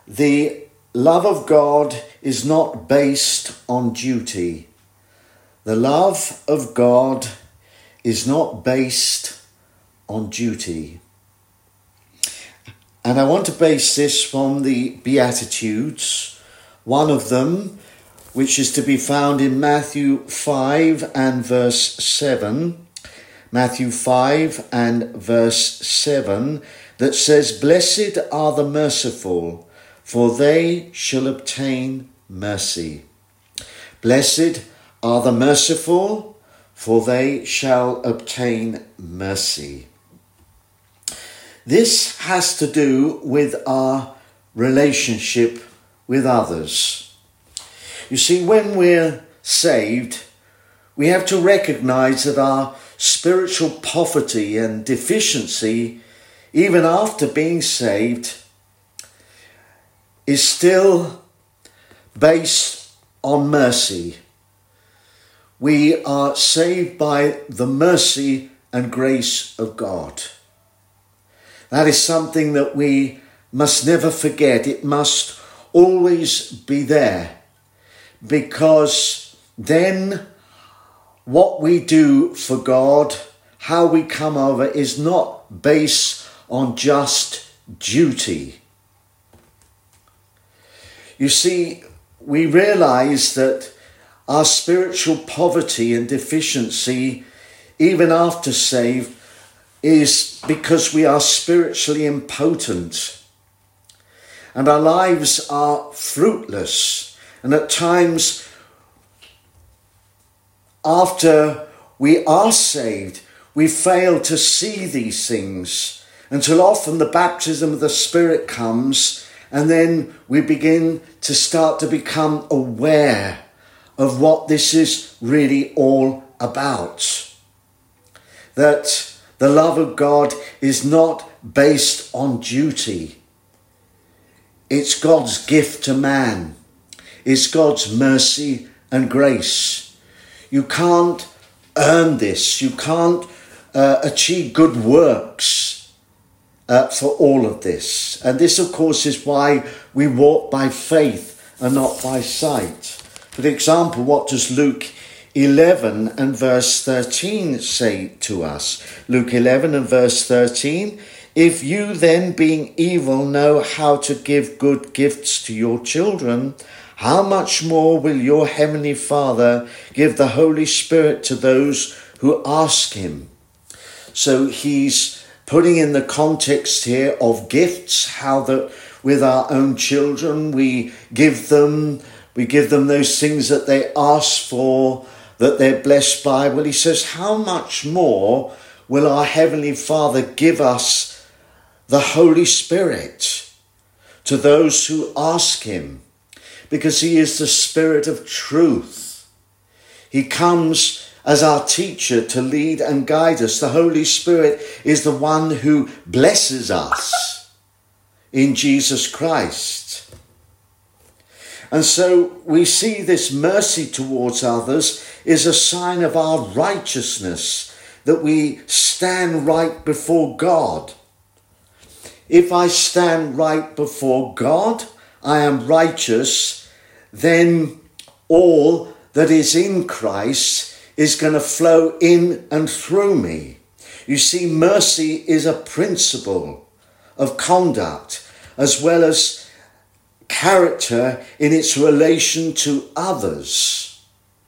The love of God is not based on duty. The love of God is not based on duty. And I want to base this from the Beatitudes, one of them, which is to be found in Matthew 5 and verse 7. Matthew 5 and verse 7, that says, "Blessed are the merciful, for they shall obtain mercy." Blessed are the merciful, for they shall obtain mercy. This has to do with our relationship with others. You see, when we're saved, we have to recognize that our spiritual poverty and deficiency, even after being saved, is still based on mercy. We are saved by the mercy and grace of God. That is something that we must never forget. It must always be there, because then what we do for God, how we come over, is not based on just duty. You see, we realize that our spiritual poverty and deficiency, even after saved, is because we are spiritually impotent and our lives are fruitless. And at times, after we are saved, we fail to see these things until often the baptism of the Spirit comes, and then we begin to start to become aware of what this is really all about. That the love of God is not based on duty. It's God's gift to man. It's God's mercy and grace. You can't earn this. You can't achieve good works for all of this. And this, of course, is why we walk by faith and not by sight. For example, what does Luke 11 and verse 13 say to us? Luke 11 and verse 13, "If you then, being evil, know how to give good gifts to your children, how much more will your heavenly Father give the Holy Spirit to those who ask him?" So he's putting in the context here of gifts, how that with our own children we give them those things that they ask for, that they're blessed by. Well, he says, how much more will our Heavenly Father give us the Holy Spirit to those who ask him? Because he is the Spirit of truth. He comes as our teacher to lead and guide us. The Holy Spirit is the one who blesses us in Jesus Christ. And so we see this mercy towards others is a sign of our righteousness, that we stand right before God. If I stand right before God, I am righteous, then all that is in Christ is going to flow in and through me. You see, mercy is a principle of conduct as well as character in its relation to others.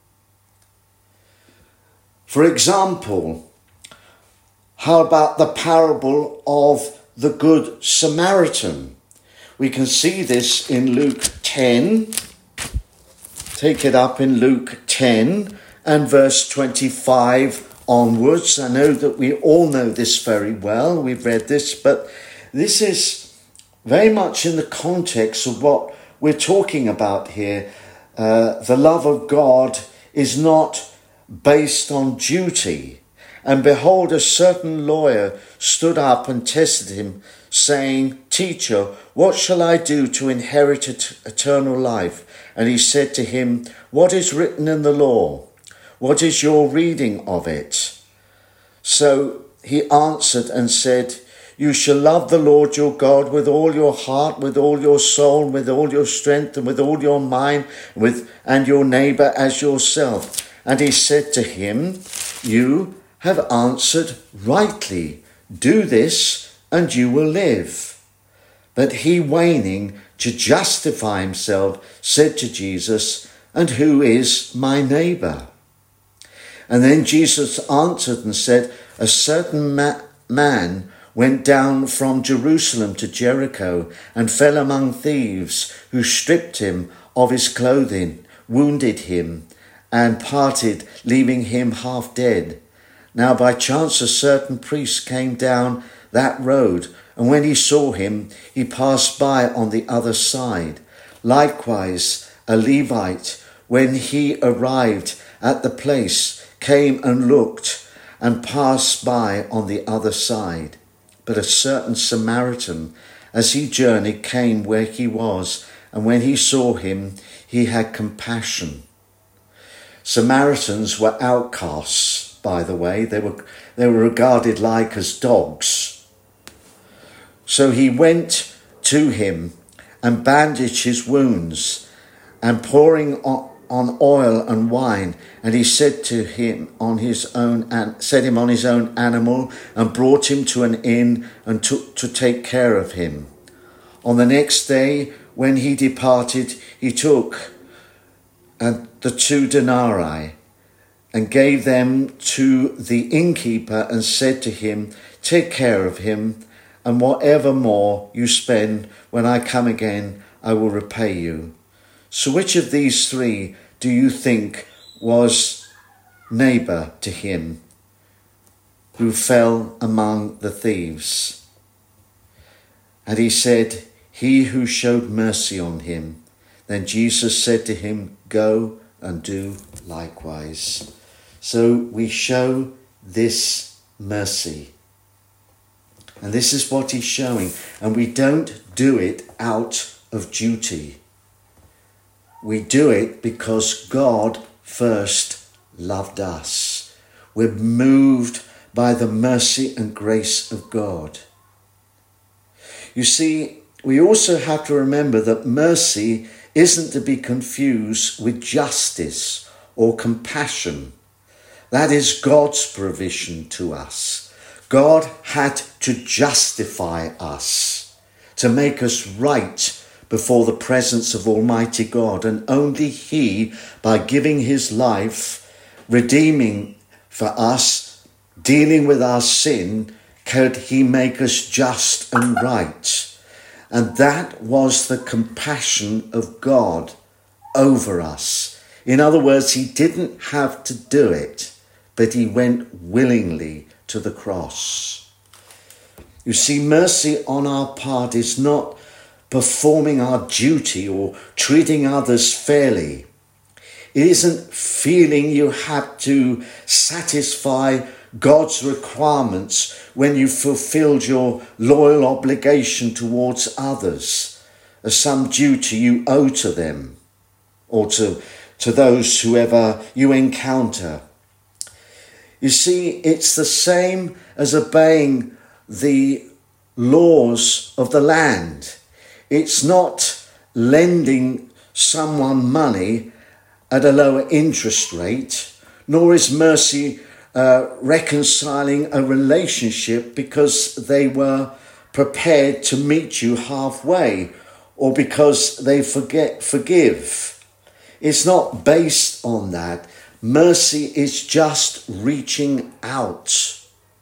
For example, how about the parable of the Good Samaritan? We can see this in Luke 10. Take it up in Luke 10 and verse 25 onwards. I know that we all know this very well. We've read this, but this is very much in the context of what we're talking about here. The love of God is not based on duty. And behold, a certain lawyer stood up and tested him, saying, "Teacher, what shall I do to inherit eternal life?" And he said to him, "What is written in the law? What is your reading of it?" So he answered and said, You shall love the Lord your God with all your heart, with all your soul, with all your strength, and with all your mind, and your neighbour as yourself. And he said to him, you have answered rightly. Do this, and you will live. But he, waiting to justify himself, said to Jesus, and who is my neighbour? And then Jesus answered and said, a certain man went down from Jerusalem to Jericho and fell among thieves, who stripped him of his clothing, wounded him, and parted, leaving him half dead. Now by chance a certain priest came down that road, and when he saw him, he passed by on the other side. Likewise a Levite, when he arrived at the place, came and looked, and passed by on the other side. But a certain Samaritan, as he journeyed, came where he was, and when he saw him, he had compassion. Samaritans were outcasts, by the way. They were regarded like as dogs. So he went to him and bandaged his wounds, and pouring on oil and wine, and he set him on his own animal, and brought him to an inn and to take care of him. On the next day, when he departed, he took the 2 denarii and gave them to the innkeeper, and said to him, take care of him, and whatever more you spend, when I come again, I will repay you. So which of these 3 do you think was neighbour to him who fell among the thieves? And he said, he who showed mercy on him. Then Jesus said to him, go and do likewise. So we show this mercy. And this is what he's showing. And we don't do it out of duty. We do it because God first loved us. We're moved by the mercy and grace of God. You see, we also have to remember that mercy isn't to be confused with justice or compassion. That is God's provision to us. God had to justify us, to make us right before the presence of Almighty God, and only he, by giving his life, redeeming for us, dealing with our sin, could he make us just and right. And that was the compassion of God over us. In other words, he didn't have to do it, but he went willingly to the cross. You see, mercy on our part is not performing our duty or treating others fairly. It isn't feeling you have to satisfy God's requirements when you fulfilled your loyal obligation towards others as some duty you owe to them or to those whoever you encounter. You see, it's the same as obeying the laws of the land. It's not lending someone money at a lower interest rate, nor is mercy reconciling a relationship because they were prepared to meet you halfway or because they forgive. It's not based on that. Mercy is just reaching out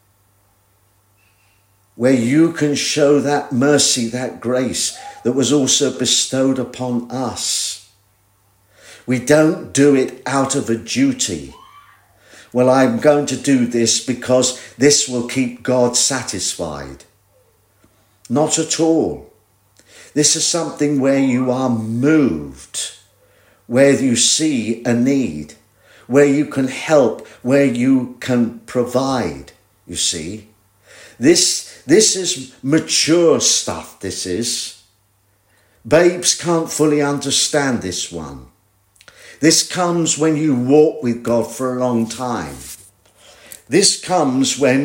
where you can show that mercy, that grace that was also bestowed upon us. We don't do it out of a duty. Well, I'm going to do this because this will keep God satisfied. Not at all. This is something where you are moved, where you see a need, where you can help, where you can provide, you see. This is mature stuff, this is. Babes can't fully understand this one. This comes when you walk with God for a long time. This comes when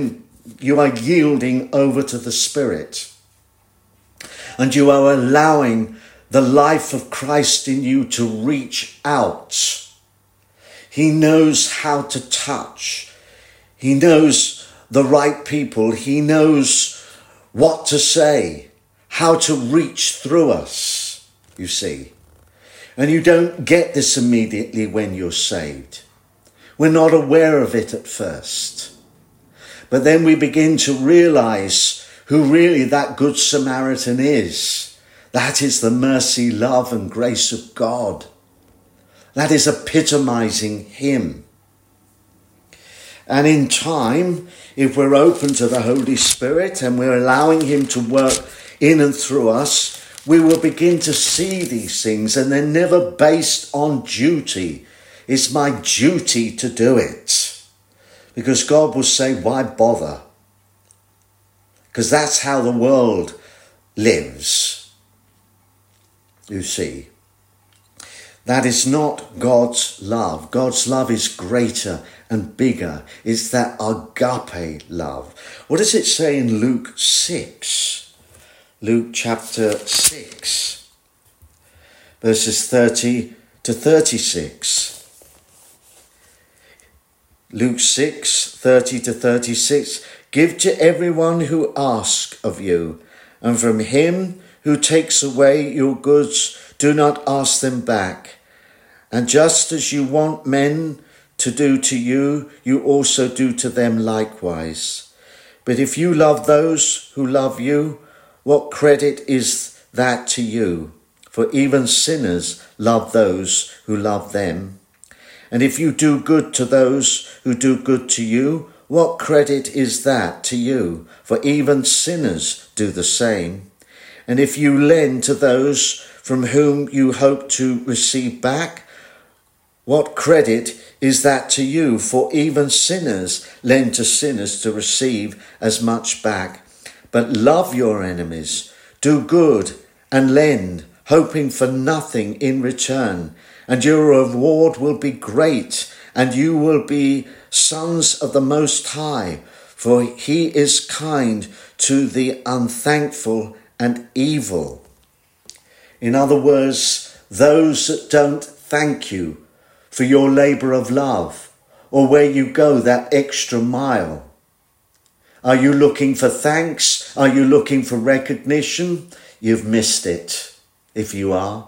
you are yielding over to the Spirit. And you are allowing the life of Christ in you to reach out. He knows how to touch. He knows the right people. He knows what to say, how to reach through us, you see. And you don't get this immediately when you're saved. We're not aware of it at first. But then we begin to realize who really that Good Samaritan is. That is the mercy, love and grace of God. That is epitomizing him. And in time, if we're open to the Holy Spirit and we're allowing him to work in and through us, we will begin to see these things, and they're never based on duty. It's my duty to do it. Because God will say, why bother? Because that's how the world lives. You see. That is not God's love. God's love is greater and bigger. It's that agape love. What does it say in Luke 6? Luke chapter 6, verses 30 to 36. Luke 6, 30 to 36. Give to everyone who asks of you, and from him who takes away your goods, do not ask them back. And just as you want men to do to you, you also do to them likewise. But if you love those who love you, what credit is that to you? For even sinners love those who love them. And if you do good to those who do good to you, what credit is that to you? For even sinners do the same. And if you lend to those from whom you hope to receive back, what credit is that to you? For even sinners lend to sinners to receive as much back. But love your enemies, do good and lend, hoping for nothing in return. And your reward will be great, and you will be sons of the Most High, for he is kind to the unthankful and evil. In other words, those that don't thank you for your labour of love, or where you go that extra mile. Are you looking for thanks? Are you looking for recognition? You've missed it, if you are.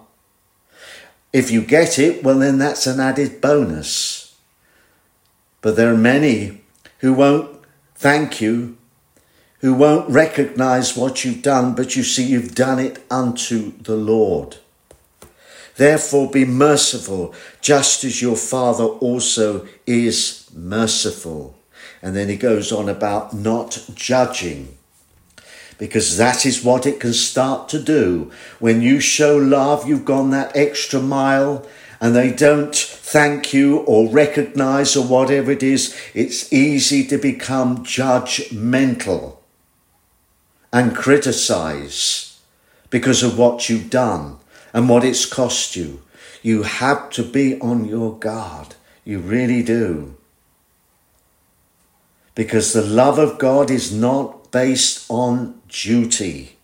If you get it, well then that's an added bonus. But there are many who won't thank you, who won't recognise what you've done, but you see you've done it unto the Lord. Therefore be merciful, just as your Father also is merciful. And then he goes on about not judging, because that is what it can start to do. When you show love, you've gone that extra mile, and they don't thank you or recognise or whatever it is, it's easy to become judgmental and criticise because of what you've done and what it's cost you. You have to be on your guard. You really do. Because the love of God is not based on duty.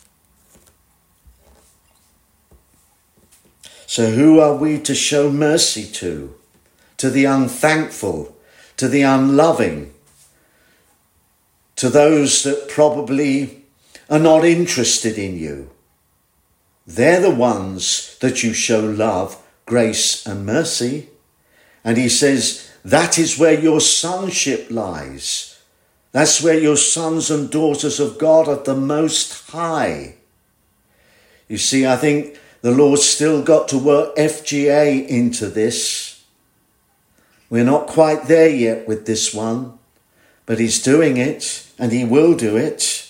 So who are we to show mercy to? To the unthankful, to the unloving, to those that probably are not interested in you. They're the ones that you show love, grace and mercy. And he says, that is where your sonship lies. That's where your sons and daughters of God are the Most High. You see, I think the Lord's still got to work FGA into this. We're not quite there yet with this one, but he's doing it and he will do it.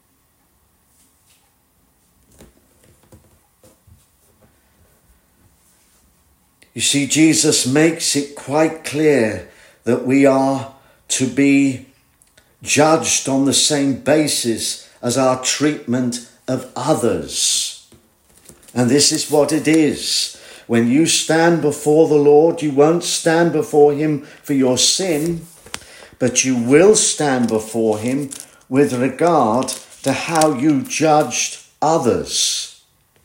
You see, Jesus makes it quite clear that we are to be judged on the same basis as our treatment of others. And this is what it is. When you stand before the Lord, you won't stand before him for your sin, but you will stand before him with regard to how you judged others.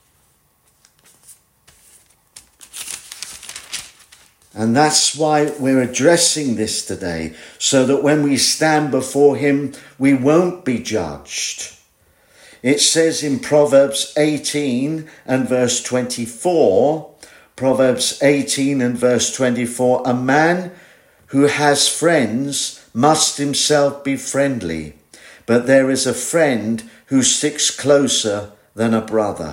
And that's why we're addressing this today, so that when we stand before him, we won't be judged. It says in Proverbs 18 and verse 24, Proverbs 18 and verse 24, a man who has friends must himself be friendly, but there is a friend who sticks closer than a brother.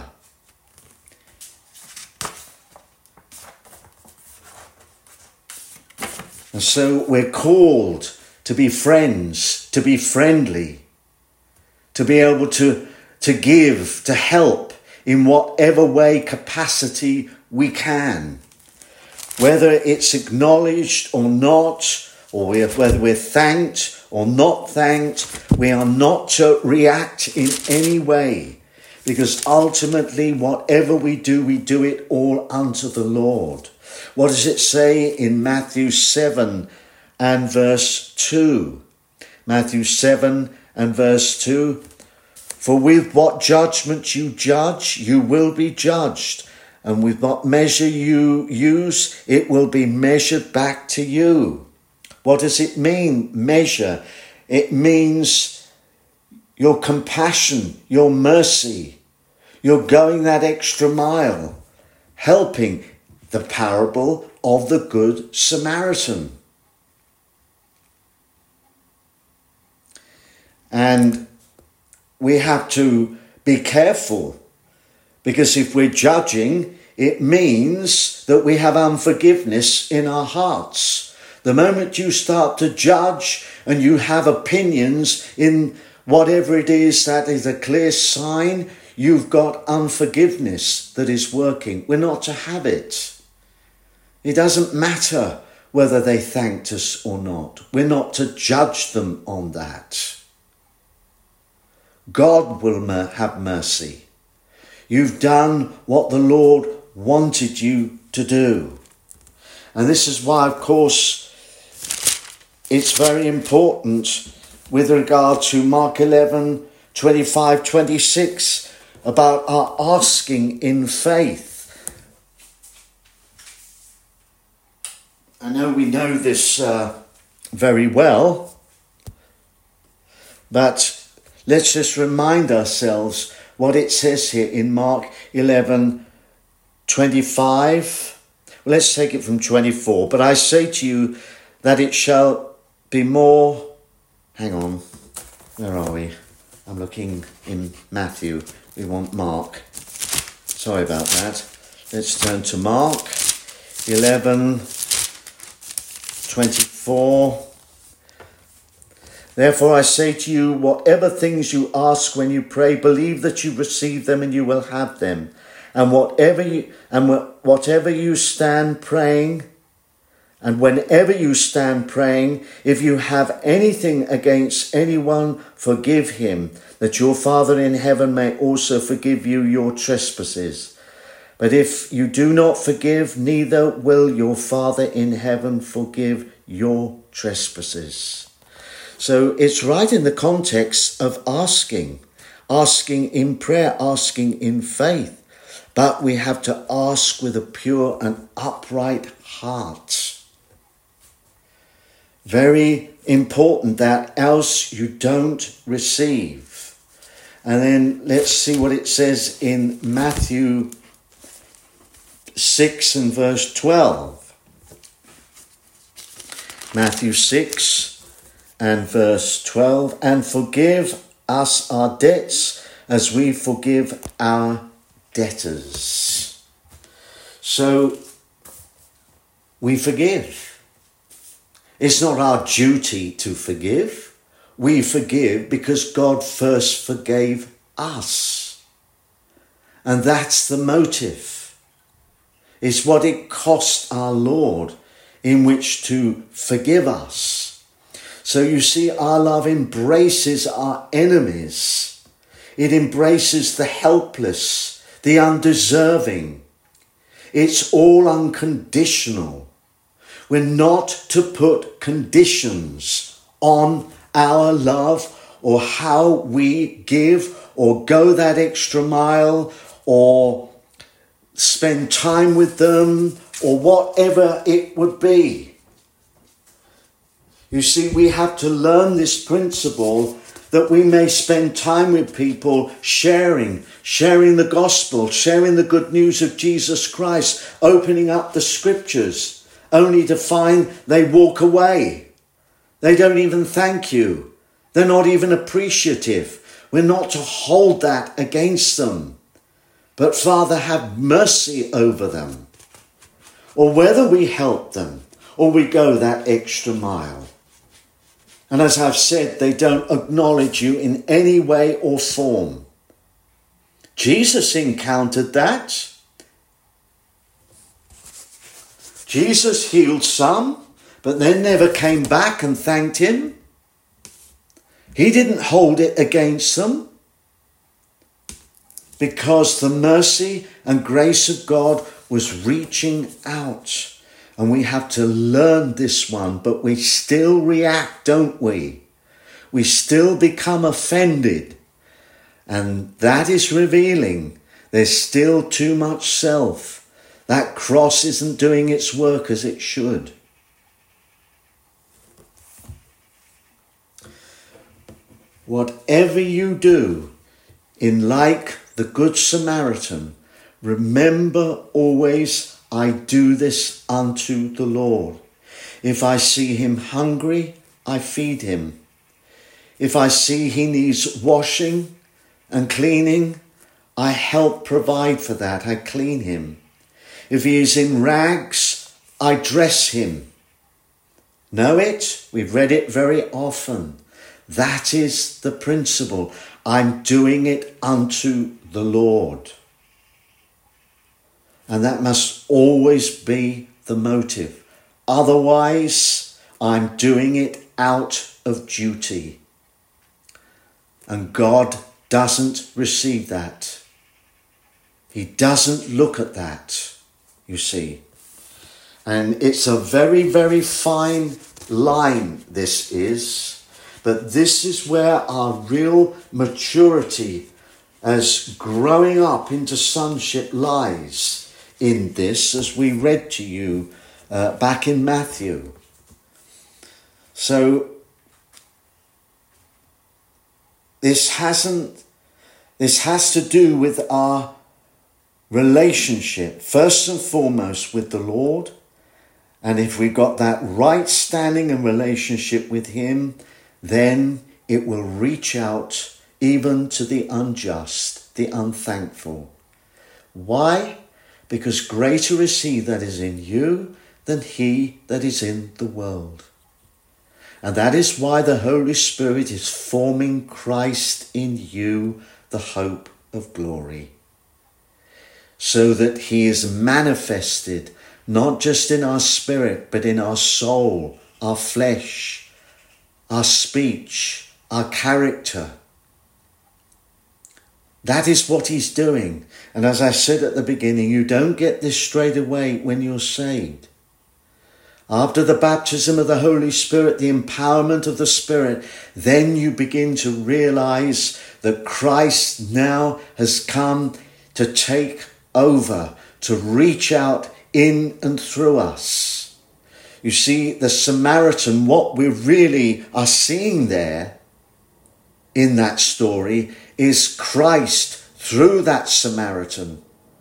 And so we're called to be friends, to be friendly, to be able to give, to help in whatever way, capacity we can. Whether it's acknowledged or not, or whether we're thanked or not thanked, we are not to react in any way, because ultimately whatever we do it all unto the Lord. What does it say in Matthew 7 and verse 2? Matthew 7 and verse 2. For with what judgment you judge, you will be judged. And with what measure you use, it will be measured back to you. What does it mean, measure? It means your compassion, your mercy. You're going that extra mile, helping. The parable of the Good Samaritan. And we have to be careful, because if we're judging, it means that we have unforgiveness in our hearts. The moment you start to judge and you have opinions in whatever it is, that is a clear sign you've got unforgiveness that is working. We're not to have it. It doesn't matter whether they thanked us or not. We're not to judge them on that. God will have mercy. You've done what the Lord wanted you to do. And this is why, of course, it's very important with regard to Mark 11, 25, 26, about our asking in faith. I know we know this very well, but let's just remind ourselves what it says here in Mark 11, 25. Well, let's take it from 24. But I say to you that it shall be more... Hang on, where are we? I'm looking in Matthew. We want Mark. Sorry about that. Let's turn to Mark 11, 24. Therefore I say to you, whatever things you ask when you pray, believe that you receive them and you will have them. And whatever you stand praying, and whenever you stand praying, if you have anything against anyone, forgive him, that your Father in heaven may also forgive you your trespasses. But if you do not forgive, neither will your Father in heaven forgive your trespasses. So it's right in the context of asking in prayer, asking in faith. But we have to ask with a pure and upright heart. Very important that, else you don't receive. And then let's see what it says in Matthew 6 and verse 12. Matthew 6 and verse 12. And forgive us our debts as we forgive our debtors. So we forgive. It's not our duty to forgive. We forgive because God first forgave us. And that's the motive. It's what it cost our Lord in which to forgive us. So you see, our love embraces our enemies. It embraces the helpless, the undeserving. It's all unconditional. We're not to put conditions on our love or how we give or go that extra mile or spend time with them or whatever it would be. You see, we have to learn this principle that we may spend time with people sharing the gospel, sharing the good news of Jesus Christ, opening up the scriptures, only to find they walk away. They don't even thank you. They're not even appreciative. We're not to hold that against them. But Father, have mercy over them. Or whether we help them or we go that extra mile. And as I've said, they don't acknowledge you in any way or form. Jesus encountered that. Jesus healed some, but then never came back and thanked him. He didn't hold it against them because the mercy and grace of God was reaching out. And we have to learn this one, but we still react, don't we? We still become offended. And that is revealing there's still too much self. That cross isn't doing its work as it should. Whatever you do, in like the Good Samaritan, remember always, I do this unto the Lord. If I see him hungry, I feed him. If I see he needs washing and cleaning, I help provide for that. I clean him. If he is in rags, I dress him. Know it? We've read it very often. That is the principle. I'm doing it unto the Lord. And that must always be the motive. Otherwise, I'm doing it out of duty. And God doesn't receive that. He doesn't look at that, you see. And it's a very, very fine line, this is. But this is where our real maturity as growing up into sonship lies. In this, as we read to you back in Matthew. So this has to do with our relationship, first and foremost with the Lord. And if we got that right standing and relationship with him, then it will reach out even to the unjust, the unthankful. Why? Because greater is he that is in you than he that is in the world. And that is why the Holy Spirit is forming Christ in you, the hope of glory. So that he is manifested not just in our spirit, but in our soul, our flesh, our speech, our character. That is what he's doing. And as I said at the beginning, you don't get this straight away when you're saved. After the baptism of the Holy Spirit, the empowerment of the Spirit, then you begin to realize that Christ now has come to take over, to reach out in and through us. You see, the Samaritan, what we really are seeing there in that story is Christ through that Samaritan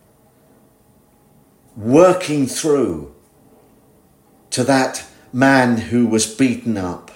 working through to that man who was beaten up.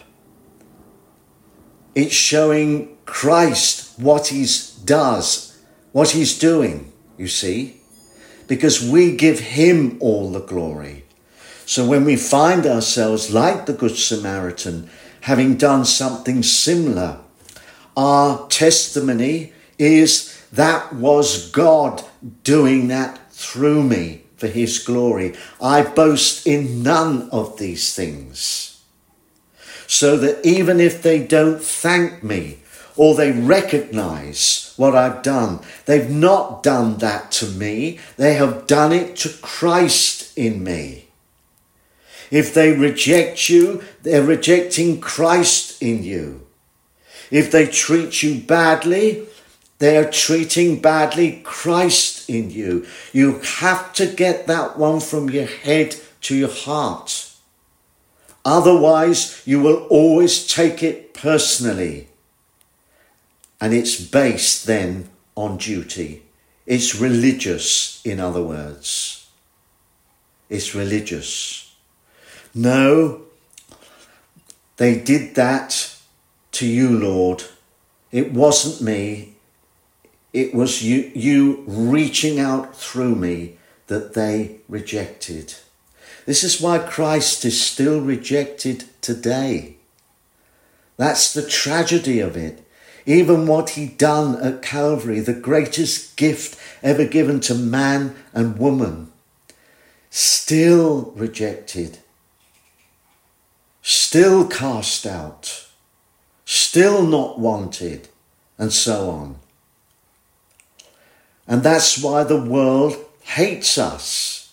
It's showing Christ what he does, what he's doing, you see, because we give him all the glory. So when we find ourselves like the Good Samaritan, having done something similar, our testimony is that was God doing that through me for his glory. I boast in none of these things. So that even if they don't thank me or they recognize what I've done, they've not done that to me. They have done it to Christ in me. If they reject you, they're rejecting Christ in you. If they treat you badly, they're treating badly Christ in you. You have to get that one from your head to your heart. Otherwise, you will always take it personally. And it's based then on duty. It's religious, in other words. It's religious. No, they did that to you, Lord. It wasn't me. It was you reaching out through me that they rejected. This is why Christ is still rejected today. That's the tragedy of it. Even what he done at Calvary, the greatest gift ever given to man and woman, still rejected, still cast out, still not wanted, and so on. And that's why the world hates us.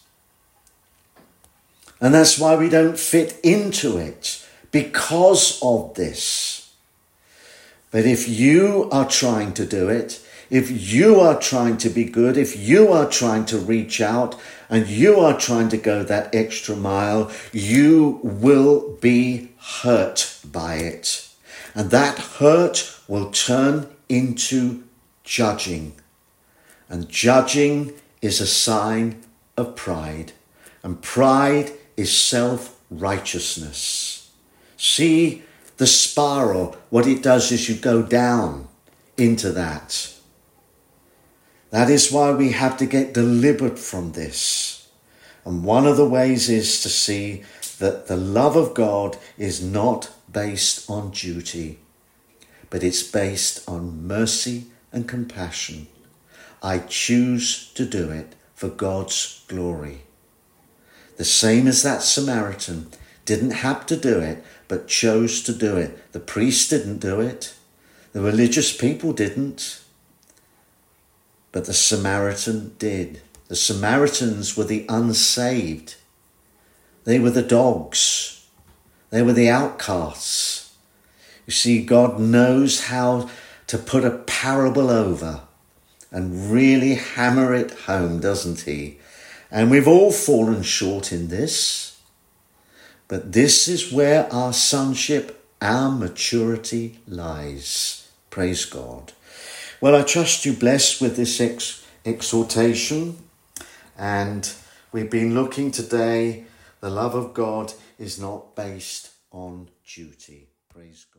And that's why we don't fit into it, because of this. But if you are trying to do it, if you are trying to be good, if you are trying to reach out and you are trying to go that extra mile, you will be hurt by it. And that hurt will turn into judging. And judging is a sign of pride. And pride is self-righteousness. See the spiral. What it does is you go down into that. That is why we have to get delivered from this. And one of the ways is to see that the love of God is not based on duty, but it's based on mercy and compassion. I choose to do it for God's glory. The same as that Samaritan didn't have to do it, but chose to do it. The priest didn't do it. The religious people didn't. But the Samaritan did. The Samaritans were the unsaved. They were the dogs. They were the outcasts. You see, God knows how to put a parable over and really hammer it home, doesn't he? And we've all fallen short in this. But this is where our sonship, our maturity lies. Praise God. Well, I trust you blessed with this exhortation. And we've been looking today, the love of God is not based on duty. Praise God.